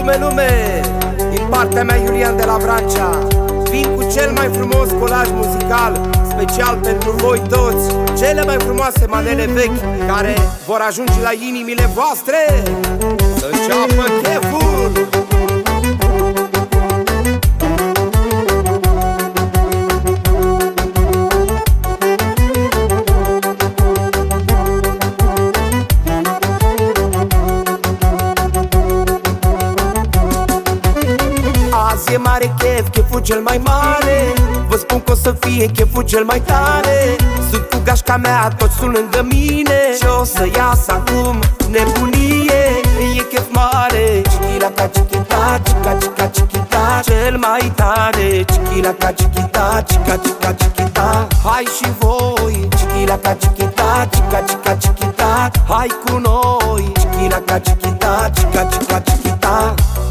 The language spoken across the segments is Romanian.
lume! Din partea mea, Iulian de la Vrancea, vin cu cel mai frumos colaj muzical, special pentru voi toți, cele mai frumoase manele vechi care vor ajunge la inimile voastre. Să înceapă cheful! Azi e mare chef, cheful cel mai mare. Vă spun că o să fie cheful cel mai tare. Sunt cu gașca mea, toți sunt lângă mine și o să iasă acum nebunie. E chef mare, chichila-ca, chichita, chica, chica, chichita, cel mai tare. Chichila-ca, chichita, chica, chica, chichita. Hai și voi, chichila-ca, chichita, chica, chica, chichita. Hai cu noi, chichila-ca, chichita, chica, chica, chichita.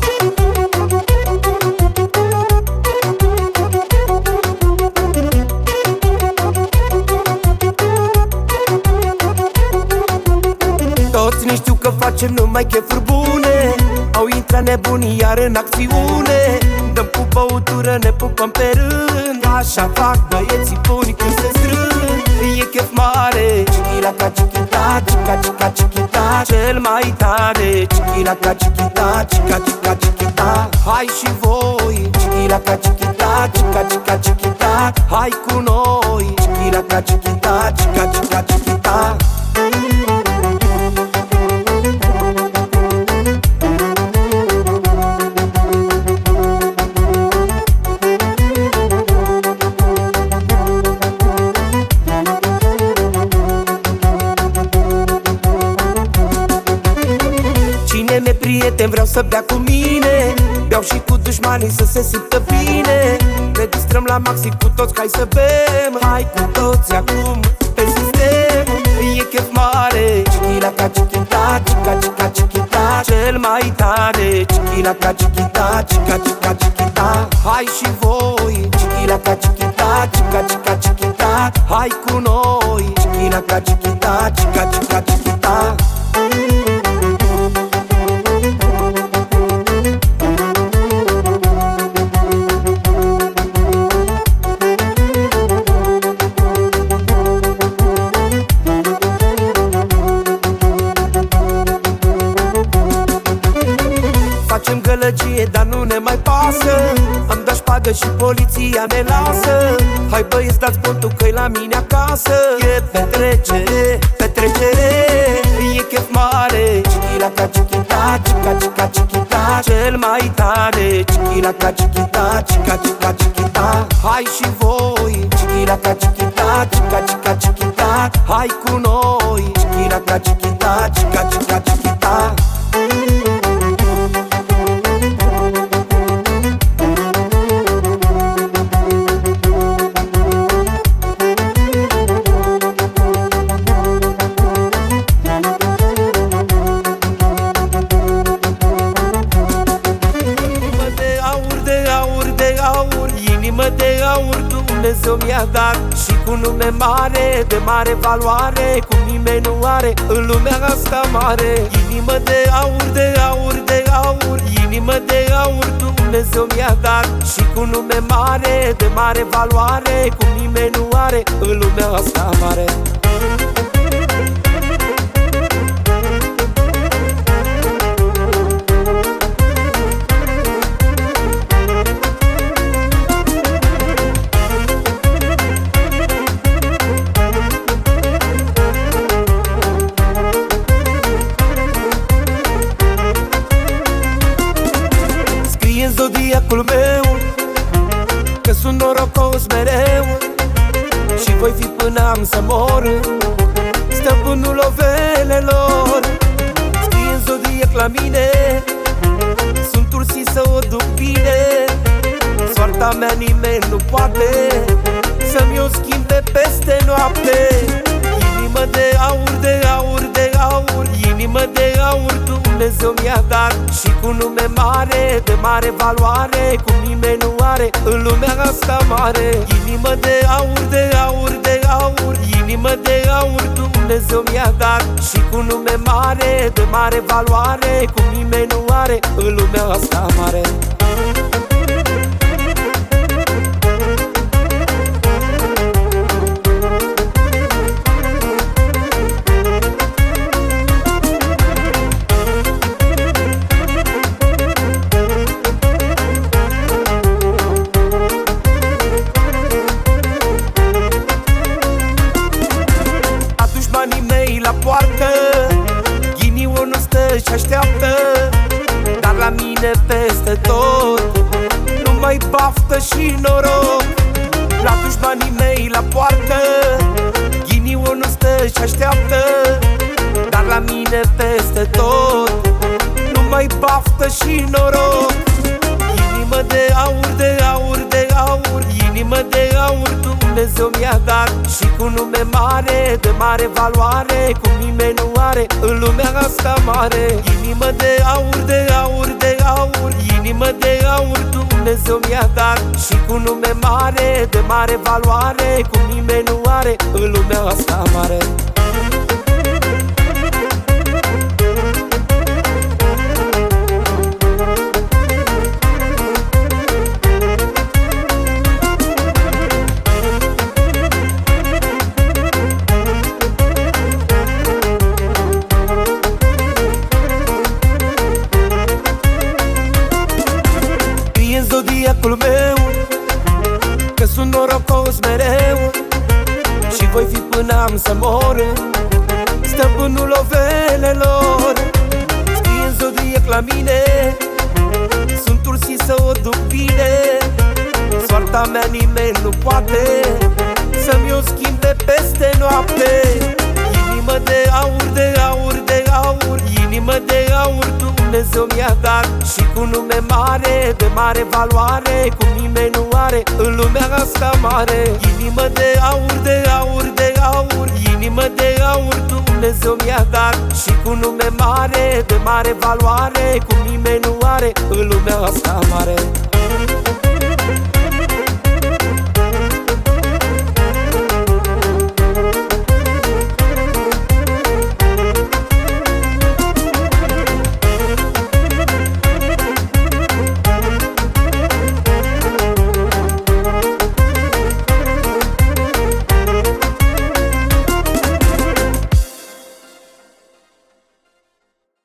Toți ne știu că facem numai chefuri bune. Au intrat nebunii iar în acțiune. Dăm cu băutură, ne pupăm pe rând. Așa fac băieții buni când se strâng. E chef mare, chichila-ca, chichita, chica, chica, chichita, cel mai tare. Chichila-ca, chichita, chica, chica, chichita. Hai și voi, chichila-ca, chichita, chica, chica, chichita. Hai cu noi, chichila-ca, chichita, chica, chica, chichita. Cine mi-e prieten vreau să bea cu mine. Beau și cu dușmanii să se simtă bine. Ne distrăm la maxim cu toți, hai să bem. Hai cu toți acum pe sistem. E chef mare, chichila-ca, chichita, chica, chica, chichita, cel mai tare. Chichila-ca, chichita, chica, chica, chichita. Hai și voi, chichila-ca, chichita, chica, chica, chichita. Hai cu noi, chichila-ca, chichita, chica, chica, chichita. Facem gălăgie, dar nu ne mai pasă. Am dat șpagă și poliția ne lasă. Hai băieți, dați pontul că-i la mine acasă. E petrecere, petrecere. E chef mare, chichila-ca, chichita, chica, chica, chichita, cel mai tare. Chichila-ca, chichita, chica, chica, chichita. Hai și voi, chichila-ca, chichita, chica, chica, chichita. Hai cu noi, chichila-ca, chichita, chica, chica, chichita. Inimă de aur Dumnezeu mi-a dat și cu nume mare, de mare valoare, cum nimeni nu are în lumea asta mare. Inimă de aur, de aur, de aur, inimă de aur Dumnezeu mi-a dat și cu nume mare, de mare valoare, cum nimeni nu are în lumea asta mare. În zodiacul meu că sunt norocos mereu și voi fi până am să mor stăpânul ovelelor. Scrie în zodiac la mine, sunt ursi să o duc bine. Soarta mea nimeni nu poate să-mi o schimbe peste noapte. Inimă de aur, de aur, de aur, inimă Inimă de aur Dumnezeu mi-a dat și cu nume mare, de mare valoare, cum nimeni nu are în lumea asta mare. Inimă de aur, de aur, de aur, inimă de aur Dumnezeu mi-a dat și cu nume mare, de mare valoare, cum nimeni nu are în lumea asta mare. Banii mei la poartă, ghinionul stă și așteaptă, dar la mine peste tot numai baftă și noroc. La dușmanii mei la poartă, ghinionul stă și așteaptă, dar la mine peste tot numai baftă și noroc. Inimă de aur, de aur, de aur, inimă de aur Dumnezeu mi-a dat și cu nume mare, de mare valoare, cum nimeni nu are în lumea asta mare. Inimă de aur, de aur, de aur, inimă de aur Dumnezeu mi-a dat și cu nume mare, de mare valoare, cum nimeni nu are în lumea asta mare. Zodiacul meu că sunt norocos mereu și voi fi până am să mor stăpânul ovelelor. Scrie în zodiac la mine, sunt ursi să o duc bine, soarta mea nimeni nu poate să-mi o schimbe peste noapte. Inimă de aur, de aur, de aur, inimă de aur Dumnezeu mi-a dat și cu nume mare, de mare valoare, cum nimeni nu are în lumea asta mare. Inimă de aur, de aur, de aur, inimă de aur Dumnezeu mi-a dat și cu nume mare, de mare valoare, cum nimeni nu are în lumea asta mare.